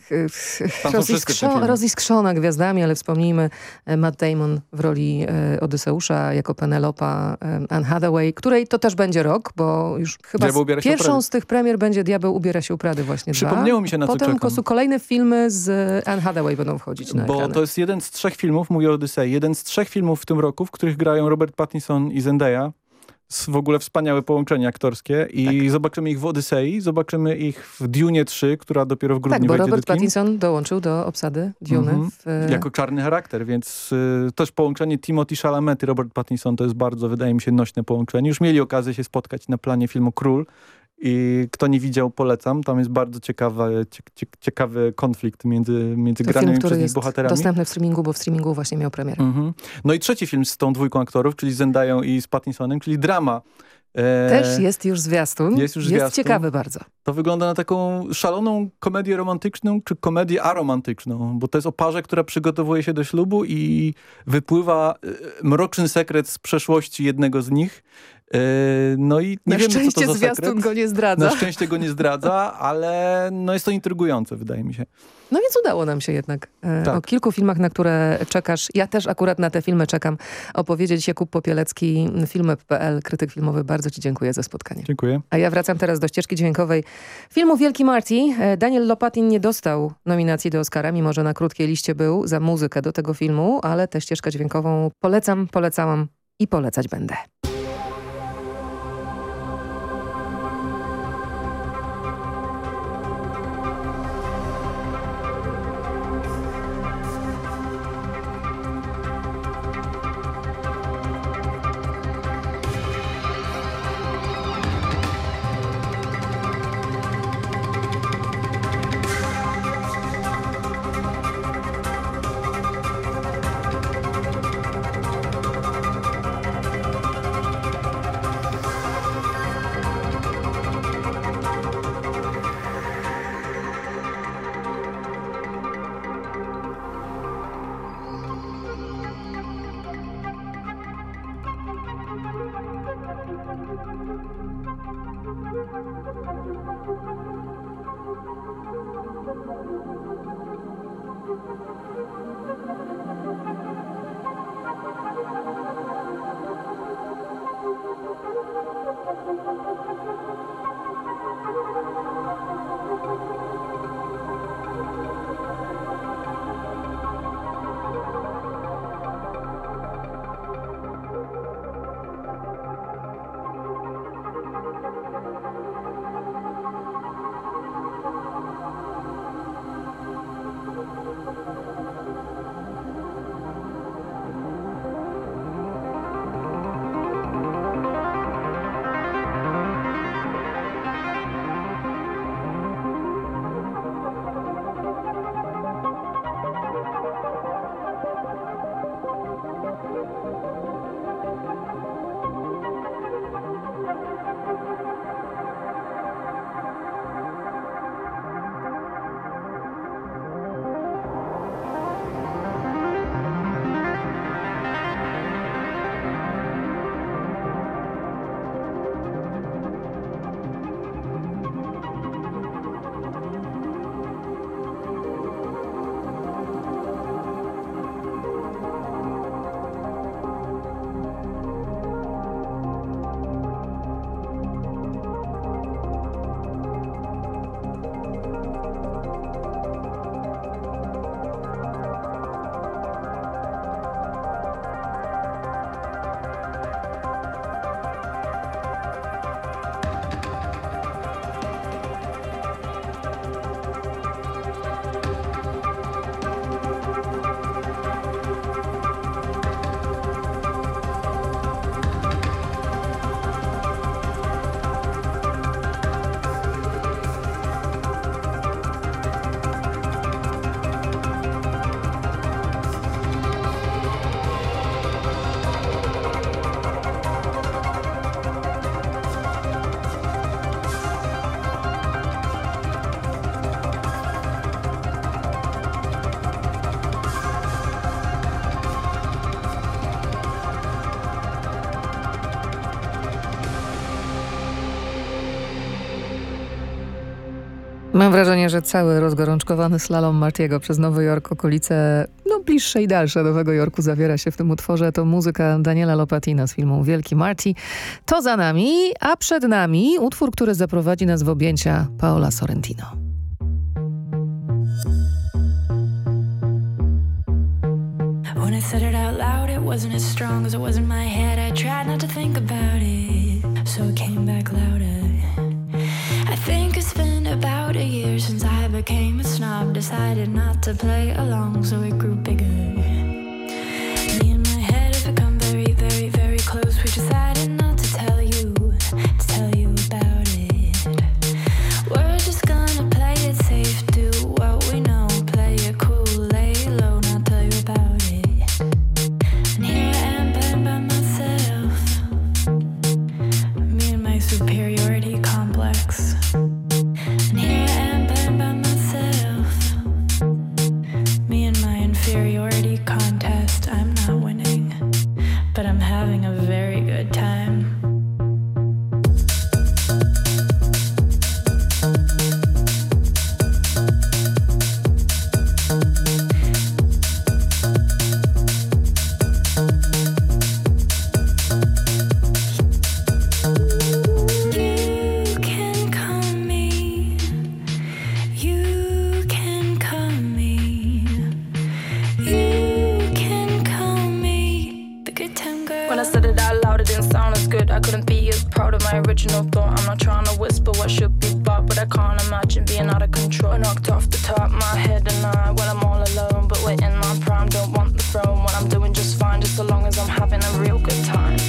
roziskrzona gwiazdami, ale wspomnijmy Matt Damon w roli Odyseusza jako Penelopa, Anne Hathaway, której to też będzie rok, bo już chyba pierwszą z tych premier będzie Diabeł ubiera się u Prady właśnie. Przypomniało mi się, na co Potem czekam. po prostu kolejne filmy z Anne Hathaway będą wchodzić na ekrany. Bo to jest jeden z 3 filmów, mówię o Odysei, jeden z 3 filmów w tym roku, w których grają Robert Pattinson i Zendaya. W ogóle wspaniałe połączenie aktorskie i zobaczymy ich w Odysei, zobaczymy ich w Dune 3, która dopiero w grudniu wejdzie do kin. Tak, bo Robert Pattinson dołączył do obsady Dune. Jako czarny charakter, więc też połączenie Timothée Chalamet i Robert Pattinson to jest bardzo, wydaje mi się, nośne połączenie. Już mieli okazję się spotkać na planie filmu Król i kto nie widział, polecam. Tam jest bardzo ciekawy konflikt między granymi przez nich bohaterami. Dostępny w streamingu, bo w streamingu właśnie miał premierę. No i trzeci film z tą 2 aktorów, czyli z Zendayą i z Pattinsonem, czyli drama. Też jest już zwiastun. Jest ciekawy bardzo. To wygląda na taką szaloną komedię romantyczną, czy komedię aromantyczną, bo to jest o parze, która przygotowuje się do ślubu i wypływa mroczny sekret z przeszłości jednego z nich No i nie wiemy, co to za zwiastun go nie zdradza. Na szczęście go nie zdradza, ale no jest to intrygujące, wydaje mi się. No więc udało nam się jednak o kilku filmach, na które czekasz. Ja też akurat na te filmy czekam. Opowiedzieć Jakub Popielecki, filmy.pl, krytyk filmowy. Bardzo ci dziękuję za spotkanie. Dziękuję. A ja wracam teraz do ścieżki dźwiękowej filmu Wielki Marty. Daniel Lopatin nie dostał nominacji do Oscara, mimo że na krótkiej liście był za muzykę do tego filmu, ale tę ścieżkę dźwiękową polecałam i polecać będę. Mam wrażenie, że cały rozgorączkowany slalom Martiego przez Nowy Jork, okolice bliższe i dalsze Nowego Jorku zawiera się w tym utworze. To muzyka Daniela Lopatina z filmu Wielki Marty. To za nami, a przed nami utwór, który zaprowadzi nas w objęcia Paola Sorrentino. When I said it out loud, it wasn't as strong as it was in my head. I tried not to think about it, so it came back louder. I think it's been about a year since I became a snob. Decided not to play along, so it grew bigger. Me and my head have become very, very, very close. We decided not to tell you about it. We're just gonna play it safe, do what we know. Play it cool, lay low, not tell you about it. And here I am playing by myself. Me and my superiority complex. And here I am playing by myself. Me and my inferiority contest. I'm not winning, but I'm having a very good time. When I said it out loud, it didn't sound as good. I couldn't be as proud of my original thought. I'm not trying to whisper what should be bought, but I can't imagine being out of control. I knocked off the top of my head and I, when I'm all alone, but we're in my prime, don't want the throne. What I'm doing just fine, just so long as I'm having a real good time.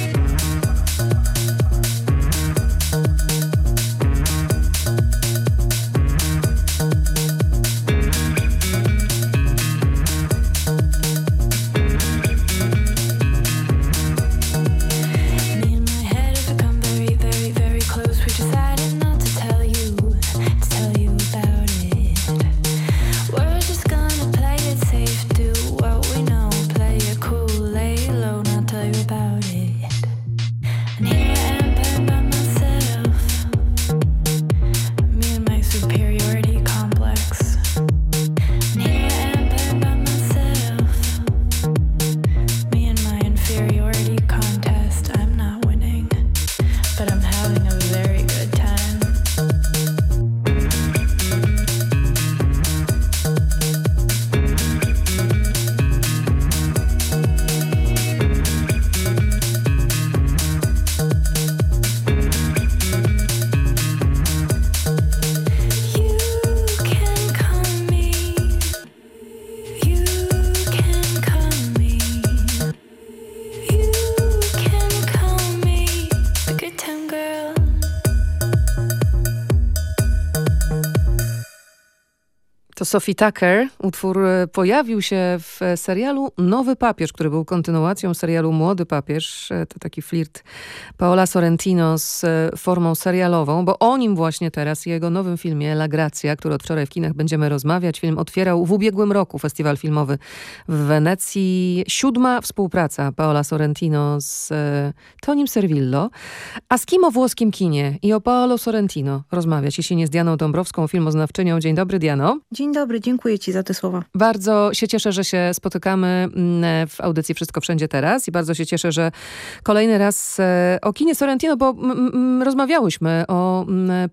To Sophie Tucker. Utwór pojawił się w serialu Nowy Papież, który był kontynuacją serialu Młody Papież. To taki flirt Paola Sorrentino z formą serialową, bo o nim właśnie teraz i jego nowym filmie La Grazia, który od wczoraj w kinach będziemy rozmawiać. Film otwierał w ubiegłym roku festiwal filmowy w Wenecji. 7. współpraca Paola Sorrentino z Tonim Servillo. A z kim o włoskim kinie i o Paolo Sorrentino rozmawiać, jeśli nie z Dianą Dąbrowską, filmoznawczynią. Dzień dobry, Diano. Dzień dobry, dziękuję Ci za te słowa. Bardzo się cieszę, że się spotykamy w audycji Wszystko Wszędzie Teraz i bardzo się cieszę, że kolejny raz o kinie Sorrentino, bo rozmawiałyśmy o